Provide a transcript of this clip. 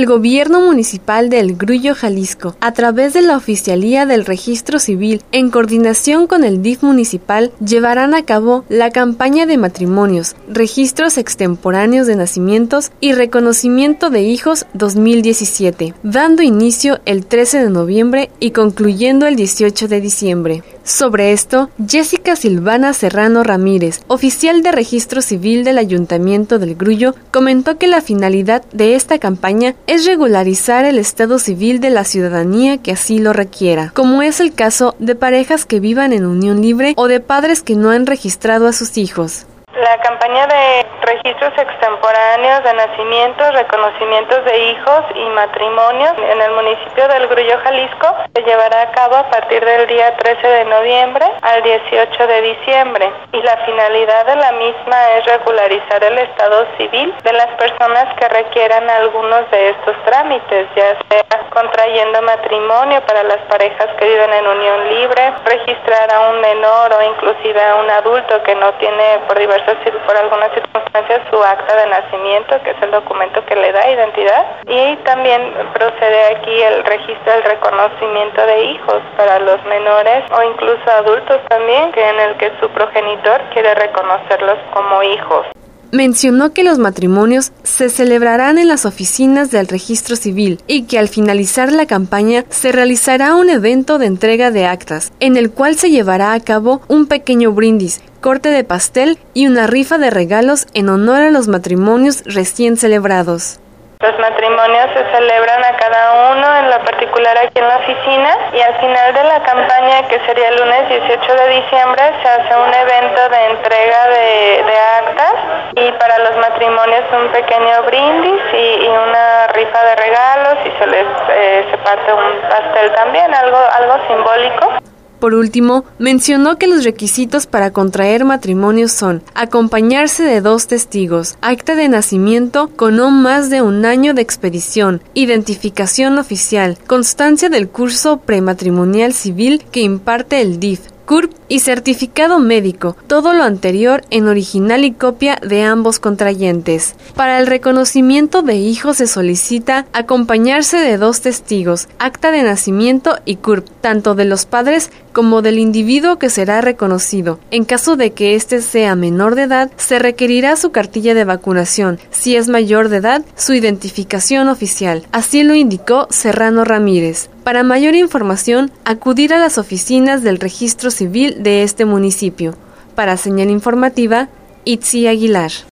el gobierno municipal de El Grullo, Jalisco, a través de la Oficialía del Registro Civil, en coordinación con el DIF municipal, llevarán a cabo la campaña de matrimonios, registros extemporáneos de nacimientos y reconocimiento de hijos 2017, dando inicio el 13 de noviembre y concluyendo el 18 de diciembre. Sobre esto, Jessica Silvana Serrano Ramírez, oficial de Registro Civil del Ayuntamiento del Grullo, comentó que la finalidad de esta campaña es regularizar el estado civil de la ciudadanía que así lo requiera, como es el caso de parejas que vivan en unión libre o de padres que no han registrado a sus hijos. La campaña de registros extemporáneos de nacimientos, reconocimientos de hijos y matrimonios en el municipio del Grullo, Jalisco, se llevará a cabo a partir del día 13 de noviembre al 18 de diciembre. Y la finalidad de la misma es regularizar el estado civil de las personas que requieran algunos de estos trámites, ya sea contrayendo matrimonio para las parejas que viven en unión libre, registrar a un menor o inclusive a un adulto que no tiene por algunas circunstancias su acta de nacimiento, que es el documento que le da identidad, y también procede aquí el registro del reconocimiento de hijos para los menores o incluso adultos también, que en el que su progenitor quiere reconocerlos como hijos. Mencionó que los matrimonios se celebrarán en las oficinas del Registro Civil y que al finalizar la campaña se realizará un evento de entrega de actas, en el cual se llevará a cabo un pequeño brindis, corte de pastel y una rifa de regalos en honor a los matrimonios recién celebrados. Los matrimonios se celebran a cada uno en lo particular aquí en la oficina y al final de la campaña, que sería el lunes 18 de diciembre, se hace un evento de entrega de actas y para los matrimonios un pequeño brindis y una rifa de regalos y se parte un pastel también, algo simbólico. Por último, mencionó que los requisitos para contraer matrimonio son acompañarse de 2 testigos, acta de nacimiento con no más de 1 año de expedición, identificación oficial, constancia del curso prematrimonial civil que imparte el DIF, CURP y certificado médico, todo lo anterior en original y copia de ambos contrayentes. Para el reconocimiento de hijos se solicita acompañarse de 2 testigos, acta de nacimiento y CURP, tanto de los padres como del individuo que será reconocido. En caso de que éste sea menor de edad, se requerirá su cartilla de vacunación. Si es mayor de edad, su identificación oficial. Así lo indicó Serrano Ramírez. Para mayor información, acudir a las oficinas del Registro Civil de este municipio. Para Señal Informativa, Itzi Aguilar.